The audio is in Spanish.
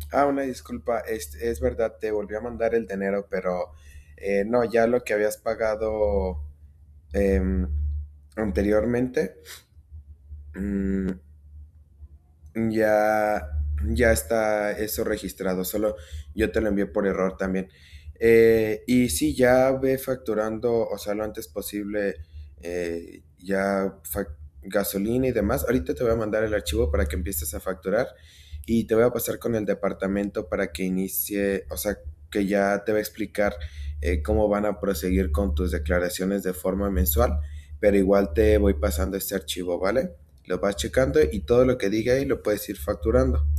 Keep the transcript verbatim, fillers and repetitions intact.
Ah, una disculpa, es, es verdad, te volví a mandar el dinero, pero eh, no, ya lo que habías pagado em, anteriormente, mm, ya, ya está eso registrado, solo yo te lo envié por error también. Eh, y sí, ya ve facturando, o sea, lo antes posible, eh, ya fac- gasolina y demás. Ahorita te voy a mandar el archivo para que empieces a facturar y te voy a pasar con el departamento para que inicie, o sea, que ya te va a explicar eh, cómo van a proseguir con tus declaraciones de forma mensual, pero igual te voy pasando este archivo, ¿vale? Lo vas checando y todo lo que diga ahí lo puedes ir facturando.